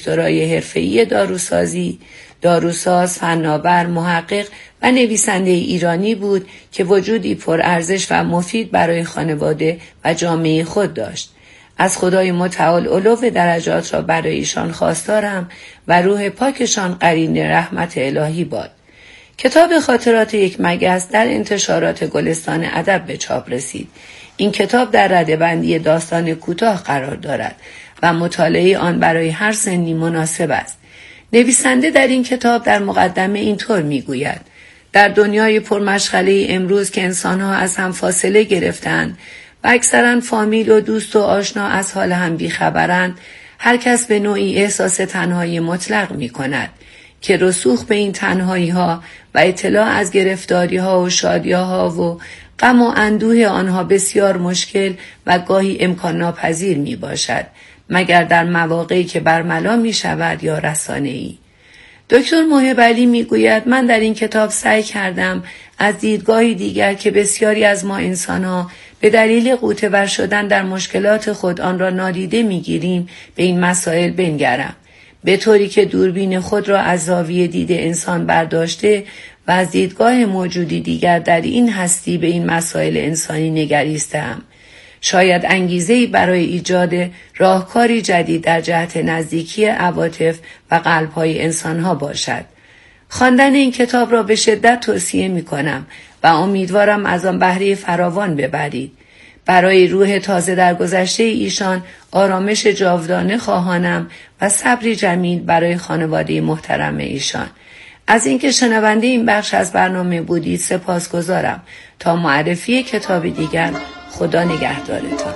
دکترای حرفه‌ای داروسازی، داروساز، فناور، محقق و نویسنده ایرانی بود که وجودی پرارزش و مفید برای خانواده و جامعه خود داشت. از خدای متعال علو درجات را برای ایشان خواستارم و روح پاکشان قرین رحمت الهی باد. کتاب خاطرات یک مگس در انتشارات گلستان ادب به چاپ رسید. این کتاب در رده‌بندی داستان کوتاه قرار دارد و مطالعه آن برای هر سنی مناسب است. نویسنده در این کتاب در مقدمه اینطور میگوید: در دنیای پرمشغله امروز که انسان‌ها از هم فاصله گرفتند و اکثرا فامیل و دوست و آشنا از حال هم بیخبرند، هر کس به نوعی احساس تنهایی مطلق می‌کند که رسوخ به این تنهایی‌ها و اطلاع از گرفتاری‌ها و شادی‌ها و غم و اندوه آنها بسیار مشکل و گاهی امکان ناپذیر میباشد، مگر در مواقعی که برملا میشود یا رسانه‌ای. دکتر محب علی میگوید: من در این کتاب سعی کردم از دیدگاهی دیگر که بسیاری از ما انسان‌ها به دلیل غوطه‌ور شدن در مشکلات خود آن را نادیده میگیریم به این مسائل بنگرم، به طوری که دوربین خود را از زاویه دید انسان برداشته و از دیدگاه موجودی دیگر در این هستی به این مسائل انسانی نگریستم. شاید انگیزه‌ای برای ایجاد راهکاری جدید در جهت نزدیکی عواطف و قلب‌های انسان‌ها باشد. خواندن این کتاب را به شدت توصیه می‌کنم و امیدوارم از آن بهره فراوان ببرید. برای روح تازه در گذشته ایشان آرامش جاودانه خواهانم و صبری جمیل برای خانواده محترم ایشان. از اینکه شنونده این بخش از برنامه بودید سپاسگزارم. تا معرفی کتاب دیگر، خدا نگهدارتان.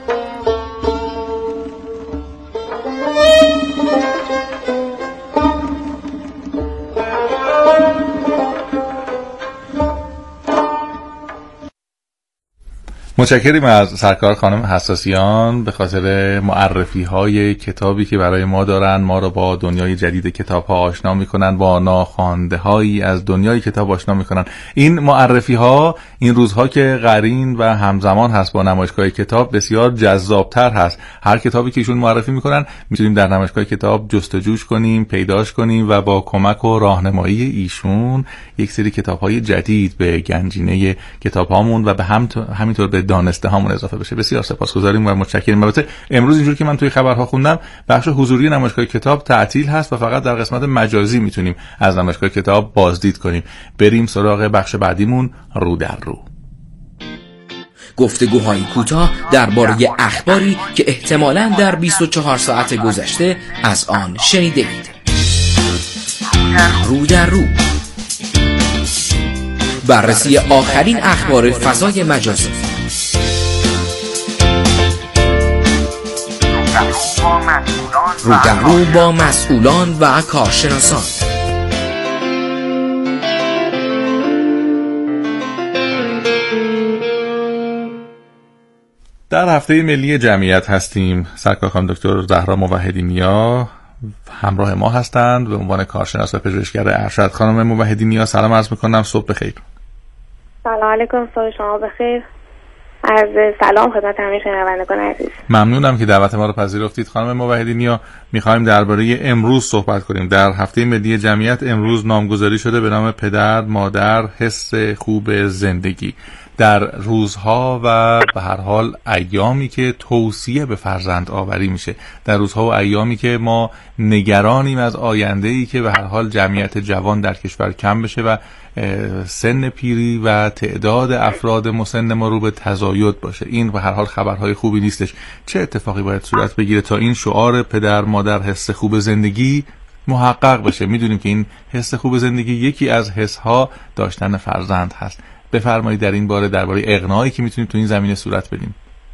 متشکریم از سرکار خانم حساسیان به خاطر معرفی های کتابی که برای ما دارن، ما رو با دنیای جدید کتاب ها آشنا میکنن، با ناخوانده هایی از دنیای کتاب آشنا میکنن. این معرفی ها این روزها که قرین و همزمان هست با نمایشگاه کتاب بسیار جذابتر هست. هر کتابی که ایشون معرفی میکنن میتونیم در نمایشگاه کتاب جستجوش کنیم، پیداش کنیم و با کمک و راهنمایی ایشون یک سری کتاب های جدید به گنجینه کتاب هامون و به همینطور به دانسته هامون اضافه بشه. بسیار سپاسگزاریم و متشکریم. البته امروز اینجور که من توی خبرها خوندم بخش حضوری نمایشگاه کتاب تعطیل هست و فقط در قسمت مجازی میتونیم از نمایشگاه کتاب بازدید کنیم. بریم سراغ بخش بعدیمون، رو در رو. گفتگوهای کوتاه درباره اخباری که احتمالاً در 24 ساعت گذشته از آن شنیدید. رو در رو، بررسی آخرین اخبار فضای مجازی. رو در رو با مسئولان و کارشناسان. در هفته ملی جمعیت هستیم. سرکار خانم دکتر زهرا موحدی‌نیا همراه ما هستند به عنوان کارشناس و پژوهشگر ارشد. خانم موحدی‌نیا سلام عرض می‌کنم، صبح بخیر. سلام علیکم، صبح شما بخیر. عرض سلام خدمت همه شنوندگان عزیز. ممنونم که دعوت ما رو پذیرفتید. خانم موحدی‌نیا، می‌خوایم درباره امروز صحبت کنیم. در هفته ملی جمعیت امروز نامگذاری شده به نام پدر مادر حس خوب زندگی. در روزها و به هر حال ایامی که توصیه به فرزند آوری میشه، در روزها و ایامی که ما نگرانیم از آینده‌ای که به هر حال جمعیت جوان در کشور کم بشه و سن پیری و تعداد افراد مسن ما رو به تزاید باشه، این به هر حال خبرهای خوبی نیستش. چه اتفاقی باید صورت بگیره تا این شعار پدر مادر حس خوب زندگی محقق بشه؟ میدونیم که این حس خوب زندگی یکی از حس‌ها داشتن فرزند هست. بفرمایید در این باره درباره اقناعی که میتونیم تو این زمینه صورت بدیم.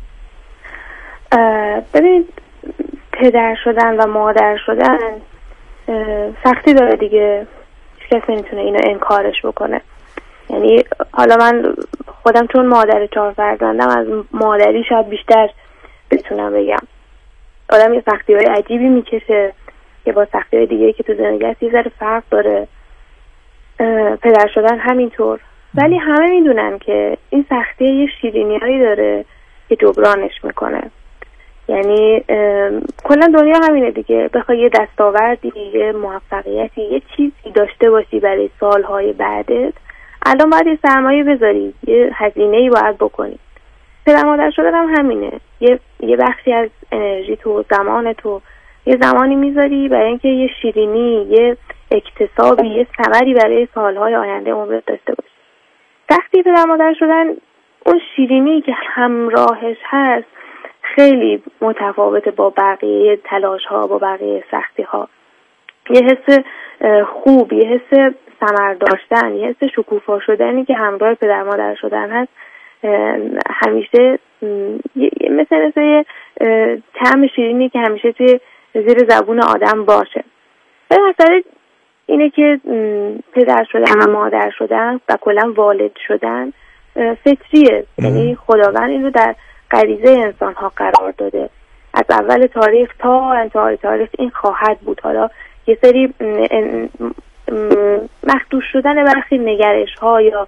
ببینید، پدر شدن و مادر شدن سختی داره دیگه، هیچ کس نمیتونه اینو انکارش بکنه. یعنی حالا من خودم چون مادر 4 فرزندم از مادری شاید بیشتر بتونم بگم. آدم یه سختی‌های عجیبی میکشه که با سختی‌های دیگه که تو زندگی هست یه ذره فرق داره. پدر شدن همینطور. ولی همه میدونن که این سختی یه شیرینی‌هایی داره که جبرانش میکنه. یعنی کلا دنیا همینه دیگه، بخوای یه دستاوردی، یه موفقیتی، یه چیزی داشته باشی برای سالهای بعدت، الان باید یه سرمایه بذاری، یه هزینه‌ای باید بکنی. پدر مادر شدن هم همینه، یه بخشی از انرژی تو، زمان تو، یه زمانی میذاری برای اینکه یه شیرینی، یه اکتسابی، یه ثمری برای سالهای آینده عمرت داشته باشی. وقتی پدر مادر شدن، اون شیرینی که همراهش هست خیلی متفاوته با بقیه تلاش ها، با بقیه سختی ها. یه حس خوب، یه حس ثمر داشتن، یه حس شکوفا شدنی که همراه پدر مادر شدن هست، همیشه مثل یه طعم شیرینی که همیشه توی زیر زبون آدم باشه. به مسئله اینه که پدر شدن و مادر شدن و کلا والد شدن فطریه، یعنی خداوند این رو در غریزه انسان ها قرار داده. از اول تاریخ تا انتهای تاریخ این خواهد بود. حالا یه سری مخدوش شدن برخی نگرش ها یا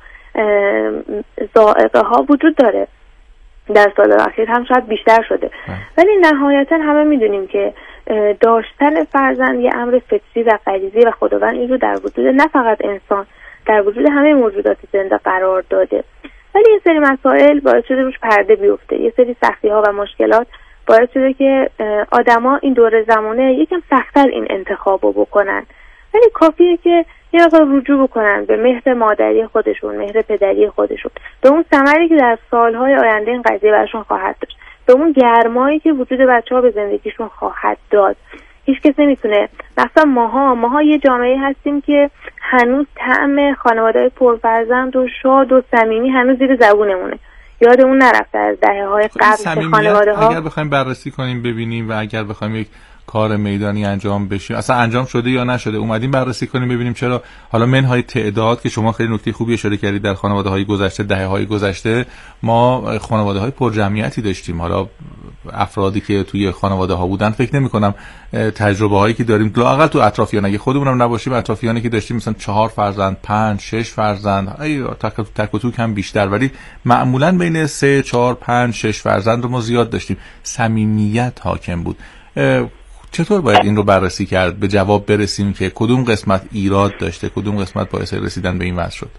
ذائقه ها وجود داره، در سال اخیر هم شاید بیشتر شده، ولی نهایتا همه میدونیم که داشتن فرزند یه امر فطری و غریزی و خداوند این رو در وجود نه فقط انسان، در وجود همه موجودات زنده قرار داده. ولی یه سری مسائل باعث شده روش پرده بیفته، یه سری سختی ها و مشکلات باعث شده که آدما این دور زمانه یکم سخت‌تر این انتخابو بکنن، ولی کافیه که یه مقدار رجوع بکنن به مهر مادری خودشون، مهر پدری خودشون، به اون ثمری که در سالهای آینده این قضیه براشون خواهد داشت، به اون گرمایی که وجود بچه‌ها به زندگیشون خواهد داد. هیچ کس نمیتونه، مثلا ماها یه جامعه هستیم که هنوز طعم خانواده‌های پرفرزند و شاد و صمیمی هنوز زیر زبونمونه، یادمون نرفته از دهه‌های قبل خانواده‌ها. اگر بخوایم بررسی کنیم ببینیم و اگر بخوایم یک کار میدانی انجام بشه، اصلا انجام شده یا نشده، اومدیم بررسی کنیم ببینیم چرا حالا منهای تعداد که شما خیلی نکته خوبی اشاره کردید، در خانواده‌های گذشته، دهه‌های گذشته ما خانواده‌های پرجمعیتی داشتیم. حالا افرادی که توی خانواده‌ها بودن فکر نمی‌کنم تجربه‌هایی که داریم لااقل تو اطرافیان، اگه خودمونم نباشیم، اطرافیانی که داشتیم مثلا 4 فرزند، 5 6 فرزند، تک و توک هم بیشتر، ولی معمولاً بین 3 4 5 6 فرزند رو ما زیاد داشتیم. صمیمیت حاکم بود. چطور باید این رو بررسی کرد به جواب برسیم که کدوم قسمت ایراد داشته، کدوم قسمت باعث رسیدن به این وضع شد؟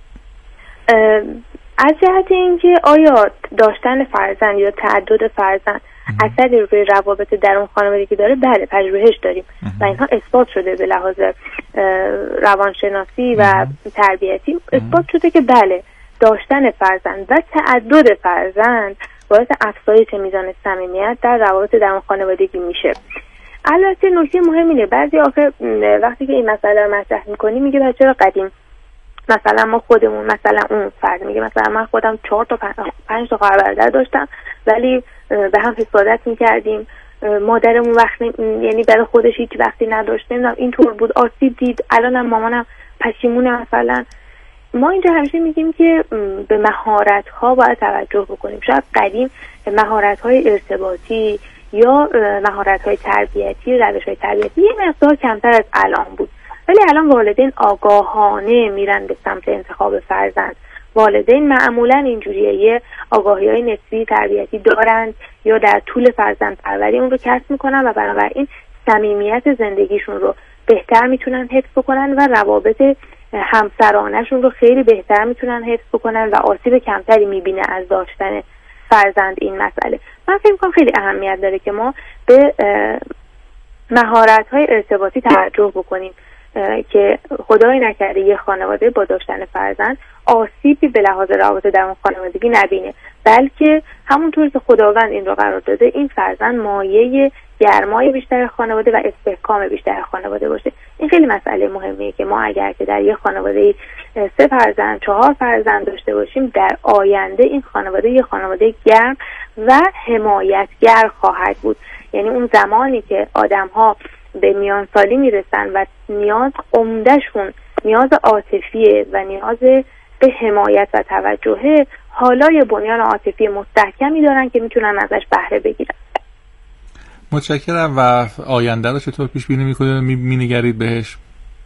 از جهت اینکه آیا داشتن فرزند یا تعدد فرزند اثری روی روابط درون خانوادگی داره، بله پژوهش داریم و اینها اثبات شده. به لحاظ روانشناسی و تربیتی اثبات شده که بله، داشتن فرزند و تعدد فرزند باعث افزایش میزان صمیمیت در روابط درون خانوادگی میشه. البته نکته مهم اینه، بعضی آخه وقتی که این مسئله رو مطرح میکنی میگه بچه‌ها قدیم مثلا ما خودمون، مثلا اون فرد میگه مثلا من خودم 4 تا 5 تا خواهر برادر داشتم ولی به هم حسادت میکردیم، مادرمون وقت یعنی برای خودش هیچ وقتی نداشت، نمیدونم اینطور بود، آسیب دید، الانم مامانم پشیمونه مثلا. ما اینجا همیشه میگیم که به مهارت‌ها باید توجه بکنیم. شاید قدیم مهارت‌های ارتباطی یا مهارت‌های تربیتی، روش‌های تربیتی یه مقدار کمتر از الان بود، ولی الان والدین آگاهانه میرن به سمت انتخاب فرزند. والدین معمولا اینجوریه، یه آگاهی‌های نسبی تربیتی دارند یا در طول فرزند پروری اون رو کسب میکنن و بنابراین صمیمیت زندگیشون رو بهتر میتونن حفظ بکنن و روابط همسرانشون رو خیلی بهتر میتونن حفظ بکنن و آسیب کمتری میبینه از داشتن فرزند این مسئله. من فکر میکنم خیلی اهمیت داره که ما به مهارت‌های ارتباطی توجه بکنیم که خدای نکرده یه خانواده با داشتن فرزند آسیبی به لحاظ روابط در اون خانوادگی نبینه، بلکه همونطور که خداوند این رو قرار داده این فرزند مایه گرمای بیشتر خانواده و استحکام بیشتر خانواده باشه. این خیلی مسئله مهمیه که ما اگر که در یه خانواده 3 فرزند 4 فرزند داشته باشیم، در آینده این خانواده یه خانواده گرم و حمایتگر خواهد بود. یعنی اون زمانی که آدم‌ها به میان سالی میرسن و نیاز عمده‌شون نیاز عاطفیه و نیاز به حمایت و توجهه، حالا یه بنیان عاطفی مستحکمی دارن که میتونن ازش بهره بگیرن. متشکرم. و آینده رو چطور پیش بینی می‌نگرید بهش؟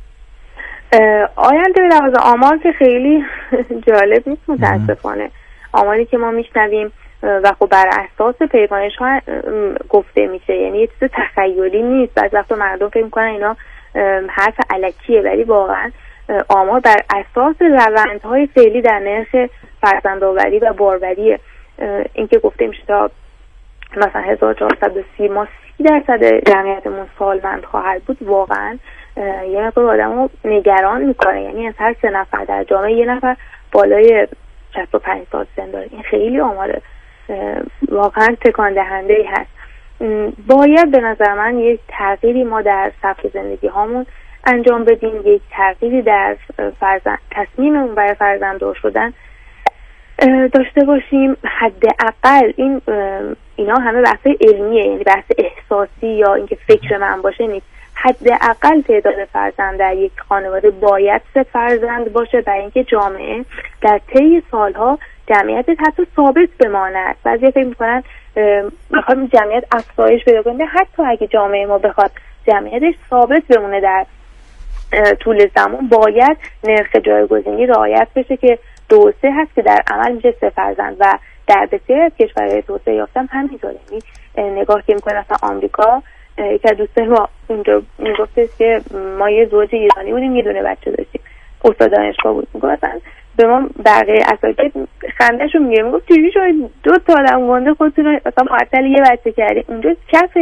آینده به لحاظ آمار که خیلی جالب نیست متاسفانه. آماری که ما میشنویم و خب بر اساس پیمایش ها گفته میشه، یعنی یه چیز تخیلی نیست. بعضی وقتا مردم فکر میکنن اینا حرف الکیه، ولی واقعا آمار بر اساس روندهای فعلی در نرخ فرزندآوری و باروریه. اینکه گفته میشه تا مثلا 1430 ما 30% جمعیتمون سالمند خواهد بود، واقعا یه مقدار آدمو نگران میکنه. یعنی از هر 3 نفر در جامعه 1 نفر بالای 65 سال سن داره. این خیلی آمار واقعا تکان دهنده ای هست. باید به نظر من یک تغییری ما در سبک زندگی هامون انجام بدیم، یک تغییری در تصمیممون برای فرزنددار شدن داشته باشیم. حداقل اینا همه بحث علمیه، یعنی بحث احساسی یا اینکه فکر من باشه نیست. حداقل تعداد فرزند در یک خانواده باید 3 فرزند باشه، برای اینکه جامعه در طی سالها جمعیت حتی ثابت بماند. بعضی فکر میکنن بخواد جمعیت افزایش پیدا کنه، حتی اگه جامعه ما بخواد جمعیتش ثابت بمونه در طول زمان، باید نرخ جایگزینی رعایت بشه که 2 و 3 هست که در عمل میشه 3 فرزند و در بسیاری از کشورهای توسعه یافته هم همینطوره. یعنی نگاه که میکنه مثلا آمریکا، یکی از دوستان ما اونجا میگفتش که ما یه زوج ایرانی بودیم، یه دونه بچه داشتیم، استاد دانشگاه بود. میگفتن به ما بقیه اساتید خنده‌شون میگه، میگفت چجوری شما 2 تا آدم گنده خودتون مثلا معطل یه بچه کردین؟ اونجا کف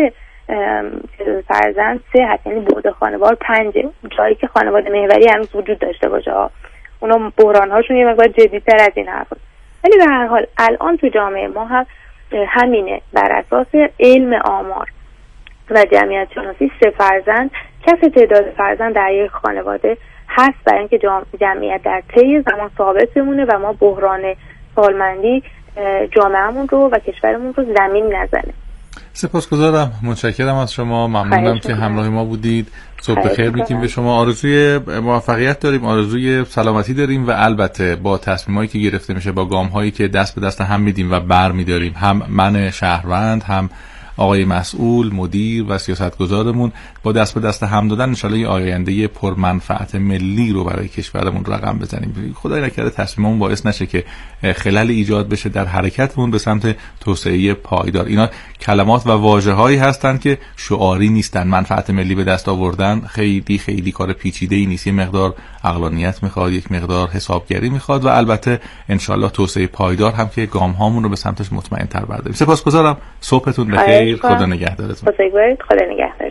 فرزند 3 هست، یعنی بعد خانوار 5، جایی که خانواده محوری هنوز وجود داشته باشه. اونا بحران‌هاشون یه مقدار جدی‌تر از این حرفه. ولی به هر حال الان تو جامعه ما هم همینه، بر اساس علم آمار و جمعیت شناسی 3 فرزند کف تعداد فرزند در یک خانواده هست، برای اینکه جمعیت در طی زمان ثابت بمونه و ما بحران سالمندی جامعهمون رو و کشورمون رو زمین نزنه. سپاسگزارم، متشکرم از شما، ممنونم که همراه ما بودید. صبح بخیر میگیم به شما، آرزوی موفقیت داریم، آرزوی سلامتی داریم و البته با تصمیمایی که گرفته میشه، با گام‌هایی که دست به دست هم میدیم و برمی‌داریم، هم من شهروند، هم آقای مسئول، مدیر و سیاستگزارمون، با دست به دست هم دادن انشالله یه آینده پرمنفعت ملی رو برای کشورمون رقم بزنیم. خدای نکرده تصمیممون باعث نشه که خلل ایجاد بشه در حرکتمون به سمت توسعه پایدار. اینا کلمات و واژه‌هایی هستن که شعاری نیستن. منفعت ملی به دست آوردن خیلی خیلی کار پیچیده‌ای نیست. یه مقدار عقلانیت میخواد، یک مقدار حسابگری میخواد و البته انشالله توسعه پایدار هم که گام‌هامون رو به سمتش مطمئن‌تر برداریم. سپاسگزارم، صبحتون بخیر، خدا نگهدارتون. خدا نگهدار.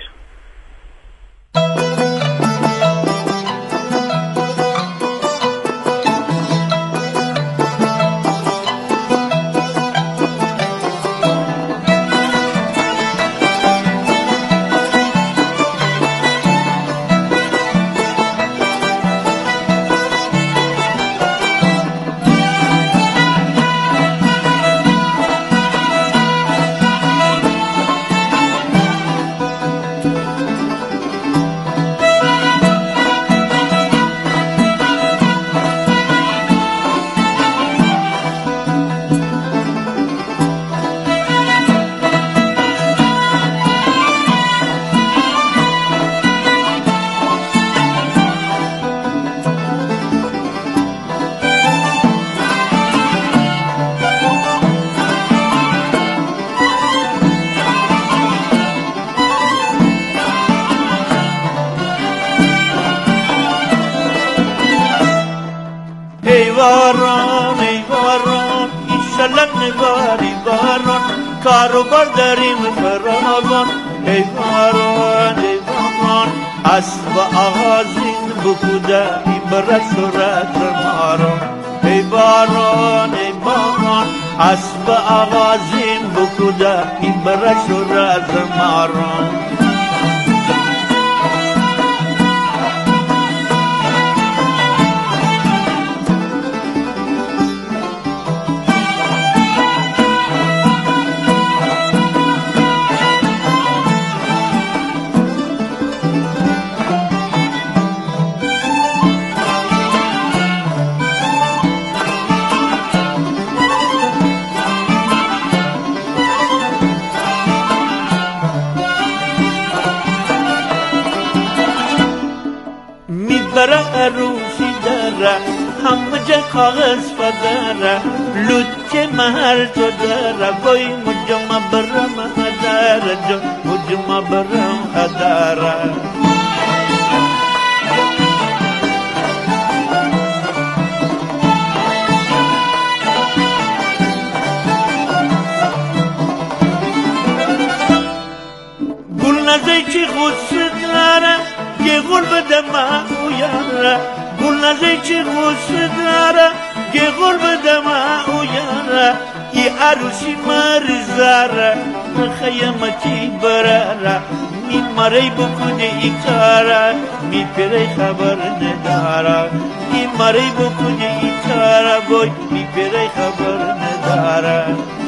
کاروبار داریم فراوان، ای باران ای باران، اسب آغازین بکوده ای بر صورت ماران. ای باران ای باران، اسب آغازین بکوده ای بر صورت ماران. عروسی داره همه جا کاغذ فداره لوچه محل تو داره وای مجمع برم هداره جا مجمع برم هداره گل نزه چی غصه داره یه گل بده من او یاره گل نزه چی غصه داره یه گل بده من او یاره ای عروسی مرزاره خیمه چی براره می مری بکنه ای کاره می پیره خبر نداره ای مری بکنه ای کاره بای می پیره خبر نداره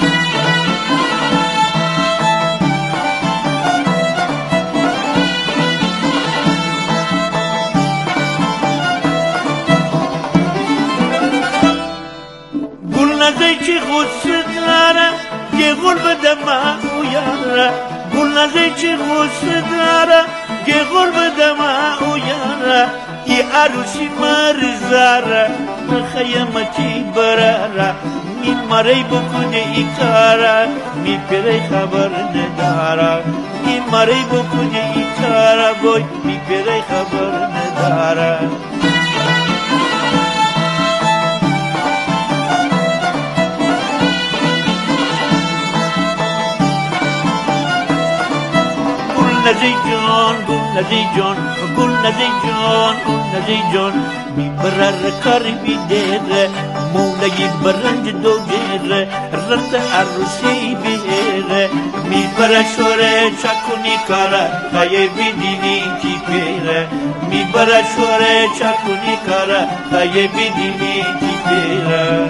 چی غصه داره یه گل بده من او یاره گل نزه چی غصه داره یه گل بده من او یاره ای عروسی مرزاره خیمه چی براره می مری بکنه ای کاره می پیره خبر نداره می مری بکنه ای کاره بای می پیره خبر نداره نزی جان گل نزی جان گل نزی جان گل نزی جان می برر کاری بیدره مولای برنج دو گره رفت عروسی بیره می برر شوره چکونی کاره خیه بیدینی کی پیره می برر شوره چکونی کاره خیه بیدینی کی پیره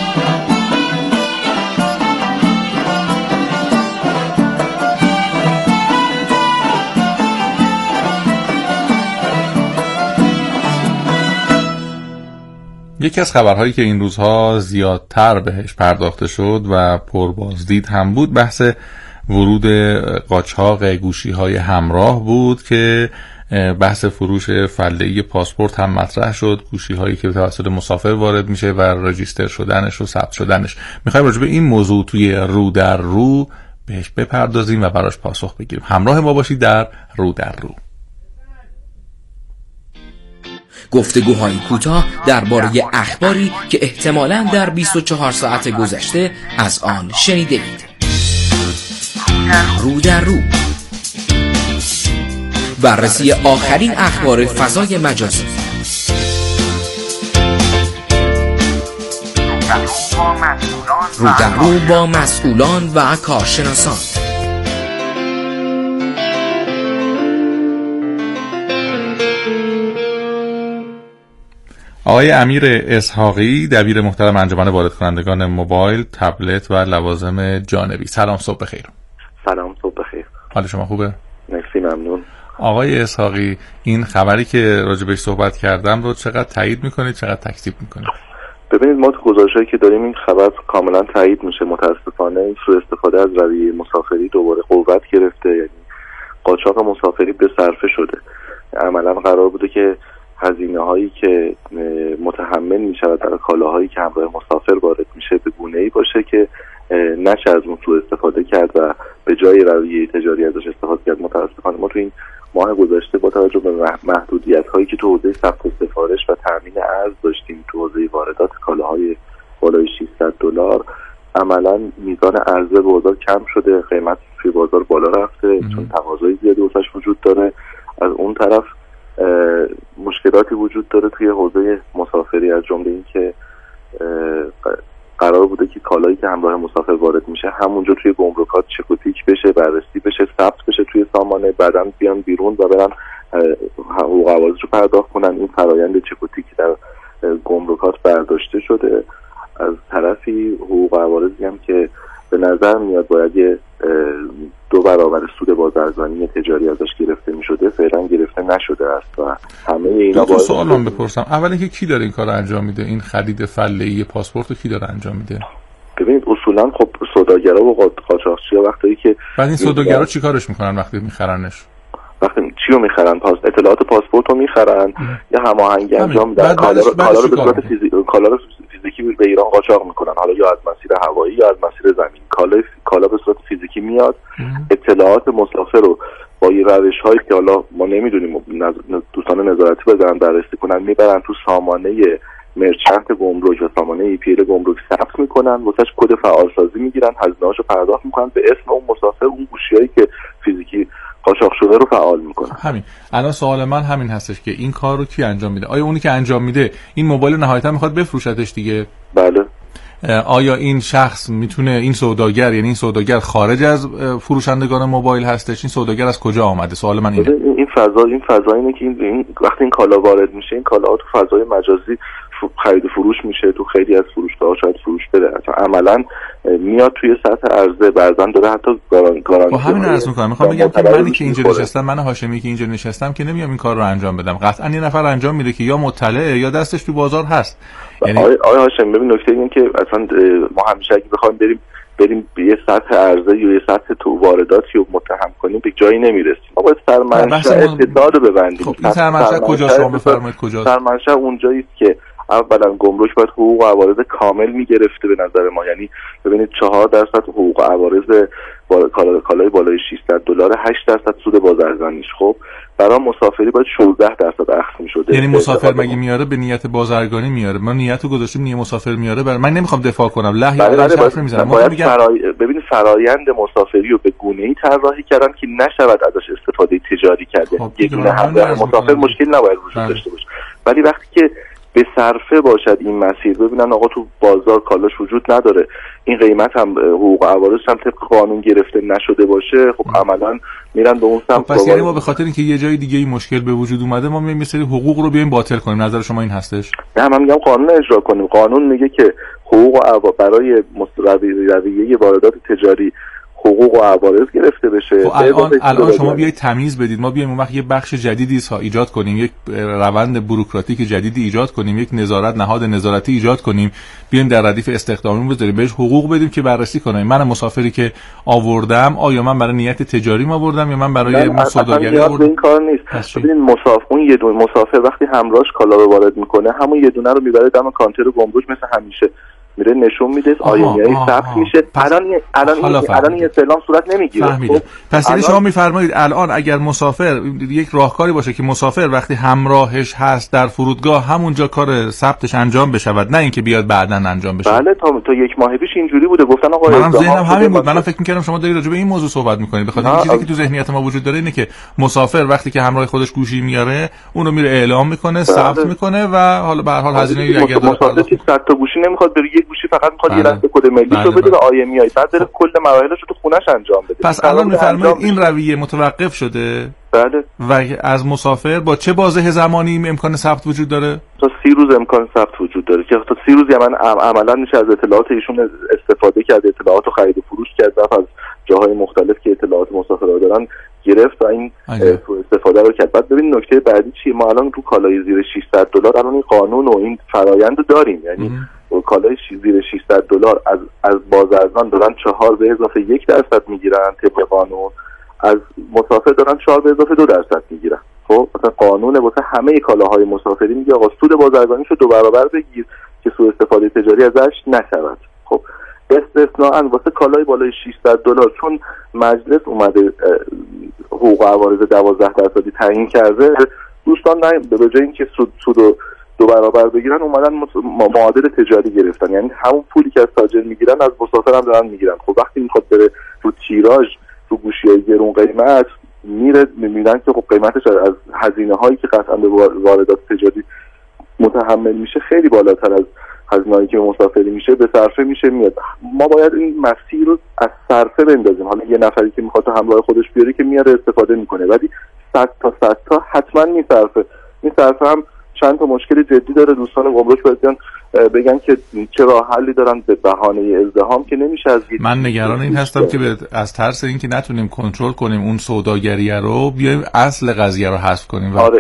یکی از خبرهایی که این روزها زیادتر بهش پرداخته شد و پربازدید هم بود بحث ورود قاچاق گوشی‌های همراه بود که بحث فروش فله‌ای پاسپورت هم مطرح شد، گوشی‌هایی که توسط مسافر وارد میشه و رجیستر شدنش و ثبت شدنش. می‌خوایم راجع به این موضوع توی رو در رو بهش بپردازیم و براش پاسخ بگیریم. همراه ما باشید در رو در رو. گفتگوهای کوتاه درباره اخباری که احتمالاً در 24 ساعت گذشته از آن شنیدید. رو در رو، بررسی آخرین اخبار فضای مجازی. رو در رو با مسئولان و کارشناسان. آقای امیر اسحاقی، دبیر محترم انجمن وارد کنندگان موبایل، تبلت و لوازم جانبی. سلام، صبح بخیر. سلام، صبح بخیر. حال شما خوبه؟ مرسی، ممنون. آقای اسحاقی، این خبری که راجع بهش صحبت کردم رو چقدر تایید میکنید، چقدر تکذیب میکنید؟ ببینید، ما تو گزارشایی که داریم این خبر کاملا تایید میشه. متاسفانه این سوء استفاده از رویه مسافری دوباره قوت گرفته، یعنی قاچاق مسافری به صرفه شده. عملا قرار بوده که هزینه هایی که متحمل می شود در کالاهایی که همراه مسافر وارد میشه به گونه‌ای باشه که نشه از اون سوء استفاده کرد و به جای رویه تجاری ازش استفاده کرد. متاسفانه ما تو این ماه گذشته با توجه به محدودیت هایی که تو حوزه ثبت سفارش و تامین ارز داشتیم تو حوزه واردات کالاهای بالای $600 عملا میزان عرضه بازار کم شده، قیمت توی بازار بالا رفته چون تقاضای زیادی واسش وجود داره. از اون طرف مشکلاتی وجود داره توی حوزه مسافری، از جمله این که قرار بوده که کالایی که همراه مسافر وارد میشه همونجا توی گمرکات چک و تیک بشه، بررسی بشه، ثبت بشه توی سامانه، بعداً بیان بیرون و برن حقوق عوارض رو پرداخت کنن. این فرایند چک و تیک در گمرکات برداشته شده. از طرفی حقوق عوارضی هم که به نظر میاد باید 2 برابر سود بازرگانی تجاری ازش گرفته میشده، فعلا گرفته نشده است و همه اینا. دو سوال من بپرسم. اول اینکه کی داره این کار رو انجام میده؟ این خرید فله‌ای پاسپورت رو کی داره انجام میده؟ ببینید، اصولا خب سوداگرا و قاچاقچی‌ها وقتی که بعد این سوداگرا چی کارش میکنن وقتی میخرنش؟ وقتی چی رو میخرن؟ اطلاعات پاسپورت رو میخرن یا هماهنگی انجام میدن، کالا رو به صورت فیزیکی کالا رو فیزیکی به ایران قاچاق میکنن، حالا یا از مسیر هوایی یا از مسیر زمین. کالا به صورت فیزیکی میاد، اطلاعات مسافر رو با این روش‌هایی که حالا ما نمیدونیم دوستان نظارتی بزنن بررسی کنن، میبرن تو سامانه مرچنت گمرک و سامانه EPL گمرک ثبت میکنن، واسش کد فعالسازی میگیرن، هزینه‌اشو پرداخت میکنن، به اسم اون مسافر اون گوشیایی که فیزیکی قاچاق شده رو فعال میکنن. همین الان سوال من همین هستش که این کار رو کی انجام میده؟ آیا اونی که انجام میده این موبایل نهایتا میخواد بفروشتش دیگه؟ بله. آیا این شخص میتونه، این سوداگر، یعنی این سوداگر خارج از فروشندگان موبایل هستش؟ این سوداگر از کجا آمده؟ سوال من اینه. این فضا اینه که وقتی این کالا وارد میشه، این کالا تو فضای مجازی خرید و فروش میشه، تو خیلی از فروشگاه‌ها شاید فروش بده، اصلا عملاً میاد توی سطح عرضه، بعضن داره حتی گارانتی. همین عرض می‌کنم، میخوام بگم که منی که اینجا نشستم، من هاشمی که اینجا نشستم که نمیام این کار رو انجام بدم. قطعاً یه نفر انجام میده که یا مطلعه یا دستش تو بازار هست. یعنی آقای هاشمی ببین نکته اینه که اصلا ما همیشه اگه بخوایم بریم به یه سطح عرضه یا یه سطح تو وارداتی رو متهم کنیم به جایی نمیرسیم. ما باید سرمنشأ اعتداد رو ببندیم. خب این سرمنشأ کجاست؟ شما بفرمایید کجاست؟ سرمنشأ اونجایی است که اولا گمرک باید حقوق و عوارض کامل میگرفته به نظر ما. یعنی ببینید 4% حقوق و عوارض کالای بالای $600، 8% سود بازرگانیش. خب برای مسافری باید 16% اخذ میشده. یعنی مسافر مگه میاره به نیت بازرگانی میاره؟ ما نیتو گذاشتیم نیت مسافر میاره. من نمیخوام دفاع کنم، حرف نمیزنم. ما میگم ببینید فرایند مسافری رو به گونه‌ای طراحی کردن که نشود ازش استفاده تجاری کرد. یه دونه همراه مسافر مشکل نباید وجود داشته باشه، ولی وقتی که به صرفه باشد این مسیر، ببینن آقا تو بازار کالاش وجود نداره، این قیمت هم حقوق و عوارض هم طبق قانون گرفته نشده باشه، خب عملا میرن به اون سمت. پس یعنی ما به خاطر اینکه یه جای دیگه این مشکل به وجود اومده ما میایم یه سری حقوق رو بیایم باطل کنیم. نظر شما این هستش؟ نه، من میگم قانون اجرا کنیم. قانون میگه که حقوق و برای رویه واردات تجاری حقوق و عوارض گرفته بشه. الان شما بیایید تمیز بدید، ما بیایم اون وقت یه بخش جدیدی ایجاد کنیم، یک روند بوروکراتیک جدیدی ایجاد کنیم، یک نهاد نظارتی ایجاد کنیم، بیایم در ردیف استخدامی بذاریم، بهش حقوق بدیم که بررسی کنه من مسافری که آوردم آیا من برای نیت تجاری آوردم یا من برای سوداگری آوردم. این کار نیست. ببینید یه دونه مسافر وقتی همراهش کالا رو وارد میکنه، همون یه دونه رو میبره دم کانتر گمرک، مثل همیشه میره نشون میده، آینه‌ای ثبت میشه. الان این استعلام صورت نمیگیره. خب پس یعنی شما میفرمایید الان اگر مسافر یک راهکاری باشه که مسافر وقتی همراهش هست در فرودگاه همونجا کار ثبتش انجام بشود، نه اینکه بیاد بعداً انجام بشه. بله، تا یک ماه پیش اینجوری بوده. گفتن آقا منم ذهنم همین بود. منم فکر می‌کردم شما دارید راجع به این موضوع صحبت می‌کنید. بخاطر این چیزی که تو ذهنیت ما وجود داره اینه که مسافر وقتی که همراه خودش گوشی میاره اون رو میره اعلام میکنه، ثبت میکنه و حالا به هر حال هزینه اگر مسافر 100 تا گوشی نمیخواد بره، یک گوشی فقط میخواد یه لحظه کد ملیشو بده به IMEI، بعد بره کل مراحلش رو تو خونش انجام بده. پس الان میفرمایید این رویه متوقف شده؟ بله. و از مسافر با چه بازه زمانی امکان ثبت وجود داره؟ تا 30 روز امکان ثبت وجود داره که تا 30 روز من عملا میشه از اطلاعات ایشون استفاده کرد، اطلاعات رو خرید و فروش کرد، از جاهای مختلف که اطلاعات مسافرها دارن گرفت و این استفاده رو کرد. بعد ببین نکته بعدی چیه، ما الان تو کالای زیر $600 الان این قانون و این فرآیند رو داریم، یعنی کالای زیر $600 از بازرگان دارن 4 به اضافه 1% میگیرن طبق قانون، از مسافر دارن 4 به اضافه 2% میگیرن. خب مثلا قانون واسه همه کالاهای مسافری میگه آقا سود بازرگانیشو 2 برابر بگیر که سوء استفاده تجاری ازش نشود. خب استثناءً واسه کالای بالای $600 چون مجلس اومده حقوق و عوارض 12% تعیین کرده، دوستان به جای اینکه سود و 2 برابر بگیرن اومدن معادل تجاری گرفتن، یعنی همون پولی که از تاجر میگیرن از مسافر هم دارن میگیرن. خب وقتی میخواد بره رو تیراژ رو گوشی‌های گرون قیمت میره، میبینن که خب قیمتش از هزینه هایی که قطعا به واردات تجاری متحمل میشه خیلی بالاتر از هزینه‌ای که مسافری میشه، به صرفه میشه میاد. ما باید این مسیر رو از صرفه بندازیم. حالا یه نفری که میخواد همراه خودش بیاره که میاره استفاده میکنه، ولی 100 تا حتما میصرفه. این صرفه هم چند تا مشکل جدی داره. دوستان گمرک باید بگن که چه راه حلی دارن به بهانه ازدحام که نمیشه از من نگران این هستم که از ترس اینکه نتونیم کنترل کنیم اون سوداگریه رو بیایم اصل قضیه رو حذف کنیم. آره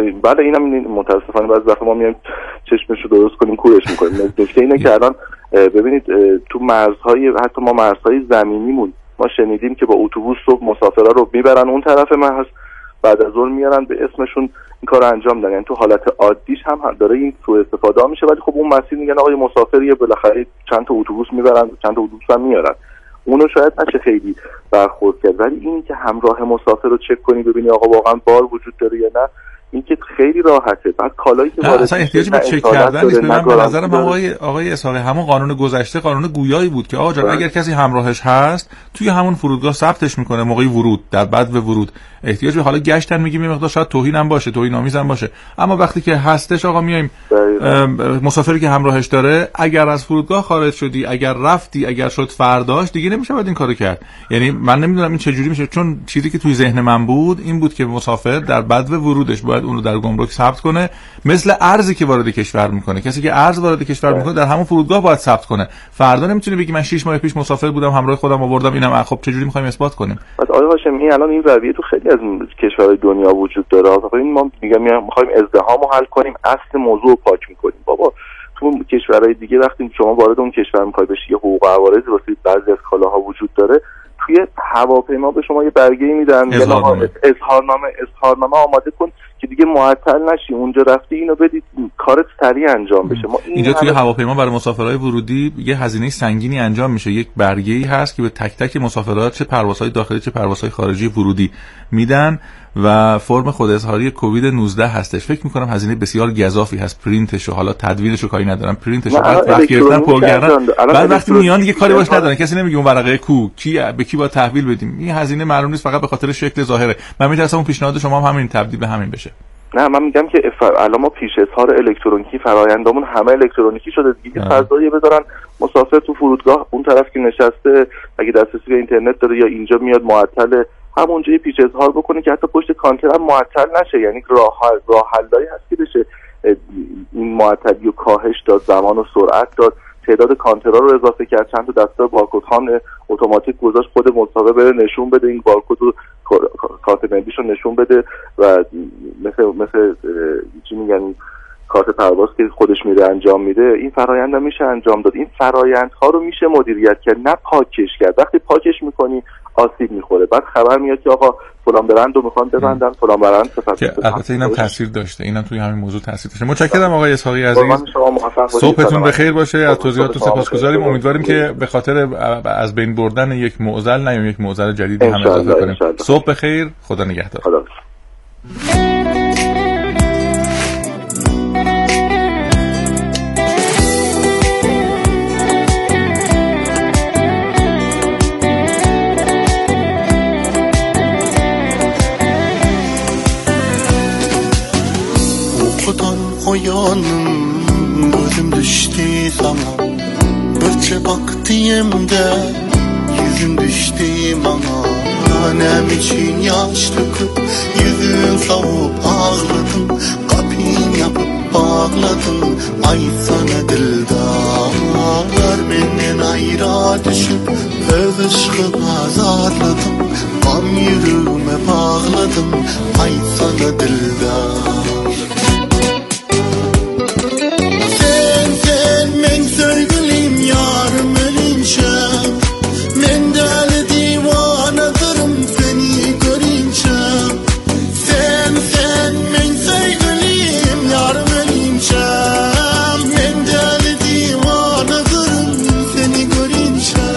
اینم متاسفانه بعضی وقتا ما میایم چشمش رو درست کنیم کورش میکنیم. نکته اینه که الان ببینید تو مرزهای حتی ما مرزهای زمینیمون ما شنیدیم که با اتوبوس صبح مسافرا رو میبرن اون طرف مرز، بعد از ظهر میارن به اسمشون این کارو انجام میدن. یعنی تو حالت عادیش هم داره این سوء استفاده میشه، ولی خب اون مسیر میگن آقا مسافریه، بالاخره چند تا اتوبوس میبرن، چند تا اتوبوس هم میارن، اونو شاید نشه خیلی برخورد کرد. ولی این که همراه مسافر رو چک کنی ببینی آقا واقعا بار وجود داره یا نه، این که خیلی راحته. بعد کالایی که وارد اصلا احتیاجی به چک کردن نیست. من به نظرم آقای اسحاقی همون قانون گذشته قانون گویایی بود که آقا جان اگر کسی همراهش هست توی همون فرودگاه ثبتش میکنه موقع ورود، در بعد به ورود. احتیاج به حالا گشتن میگیم یه مقدار شاید توهین هم باشه، توهین آمیز هم باشه، اما وقتی که هستش آقا میایم مسافری که همراهش داره اگر از فرودگاه خارج شدی، اگر رفتی، اگر شد فرداش دیگه نمیشه باید این کارو کرد. یعنی من نمیدونم این چه جوری میشه، چون چیزی که توی ذهن من بود این بود که مسافر در بعد به ورودش باید اون رو در گمرک ثبت کنه، مثل ارزی که وارد کشور میکنه. کسی که ارز وارد کشور میکنه در همون فرودگاه باید ثبت کنه. فردا نمیتونه بگی من 6 ماه پیش مسافر بودم همراه خودم آوردم اینم. خب چه جوری میخوایم اثبات کنیم؟ پس آقای هاشمی الان این رویه تو خیلی از کشورهای دنیا وجود داره. آقا این ما میگم میخوایم ازدحامو حل کنیم، اصل موضوع رو پاک میکنیم. بابا تو کشورهای دیگه وقتی شما وارد اون کشور میخوای بشی یه حقوق و عوارضی واسه بعضی از کالاها وجود داره، توی هواپیما به شما یه برگه‌ای میدن، اظهارنامه آماده کن که دیگه معطل نشی، اونجا رفتی اینو بدید کارت سریع انجام بشه. ما اینجا توی هواپیما برای مسافرای ورودی یه هزینه سنگینی انجام میشه، یک برگه‌ای هست که به تک تک مسافرات چه پروازهای داخلی چه پروازهای خارجی ورودی میدن و فرم خود اظهاری کووید 19 هستش. فکر میکنم هزینه بسیار گزافی هست. پرینتشو حالا تدوینشو کاری ندارم، پرینتشو بعد گرفتن پر کردن، بعد وقتی میان دیگه کاری باش ندارن، کسی نمیگه اون ورقه کو کی به کی با تحویل بدیم. این هزینه معلوم نیست، فقط به خاطر شکل ظاهره. من میترسم اون پیشنهاد شما هم همین تبدیل به همین بشه. نه من میگم که الان ما پیش اظهار الکترونیکی فرآیندامون همه الکترونیکی شده دیگه. فضایی بذارن مسافر تو فرودگاه اون طرف که نشسته اگه دسترسی به اینترنت داره یا اینجا میاد معطل، همونجا یه پیش اظهار بکنه که حتی پشت کانتر هم معطل نشه. یعنی راه حلایی هست که بشه این معطلی رو کاهش داد، زمان و سرعت داد، تعداد کانترها رو اضافه کرد، چند تا دستگاه بارکدخوان اتوماتیک گذاشت خود مسافر بره نشون بده این بارکد رو، کارت ملیشو نشون بده و مثل چی میگن کارت پرواز که خودش میره انجام میده. این فرآیند میشه انجام داد. این فرآیندها رو میشه مدیریت کرد، نه پاکش کرد. وقتی پاکش میکنی آسیب میخوره. بعد خبر میاد که آقا فلان برند رو میخوان ببندن، فلان برند البته اینم تاثیر داشته، اینم توی همین موضوع تاثیر داشته. متشکرم آقای اسحاقی عزیز، صبحتون بخیر باشه. از توضیحاتتون سپاسگزاریم. امیدواریم که به خاطر از بین بردن یک معضل نیام یک معضل جدید هم اضافه کنیم. صبح بخیر، خدا نگهدار. Uyanım gözüm düştü sana, birçe baktığımda yüzün düştü bana. Annem için yaş döküp yüzün savup ağladım, kapıyı yapıp bağladım. Ay sana dildar benden ayrı düşüp övüşkü azarladım. Gam yüreğime bağladım, ay sana dildar. Men sevgilim yarım ölünce, men deli divanadırım seni görünce. Sen men sevgilim yarım ölünce, men deli divanadırım seni görünce.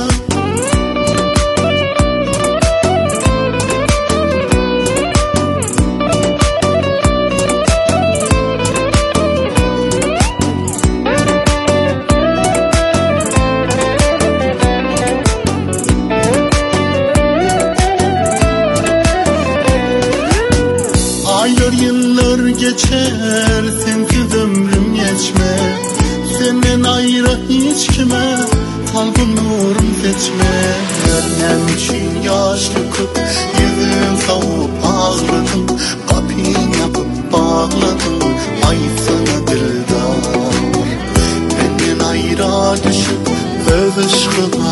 Geçer sensiz ömrüm geçmez, senden ayrı hiç kime talgınıyorum seçmez. Annem için yaş döküp yüzün savup ağladım, kapıyı yapıp bağladım. Ay sana dildar benden ayrı düşüp övüşkü